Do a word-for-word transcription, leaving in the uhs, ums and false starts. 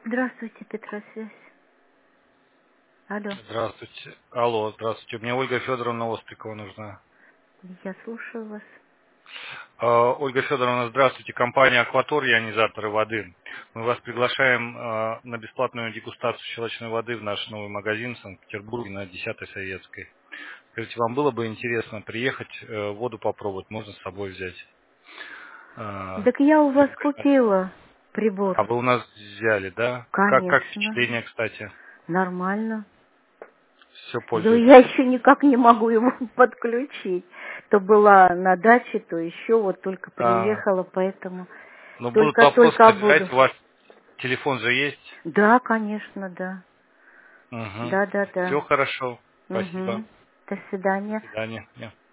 Здравствуйте, Петросвязь. Алло, Здравствуйте. Алло, здравствуйте. Мне Ольга Федоровна Острикова нужна. я слушаю вас. А, Ольга Федоровна, здравствуйте. Компания «Акватор», ионизаторы воды. Мы вас приглашаем а, на бесплатную дегустацию щелочной воды в наш новый магазин в Санкт-Петербурге на десятой Советской. Скажите, вам было бы интересно приехать, э, воду попробовать, можно с собой взять? А, Так я у вас хотите знать? купила прибор. А вы у нас взяли, да? Как, как Конечно. впечатление, кстати? Нормально. Все Но я пользуетесь? еще никак не могу его подключить. То была на даче, то еще вот только А, приехала, поэтому ну, будут вопросы только-только буду. разбирать. У вас телефон же есть? Да, конечно, да. Угу. Да, да, Все да. хорошо. Спасибо. Угу. До До свидания. свидания.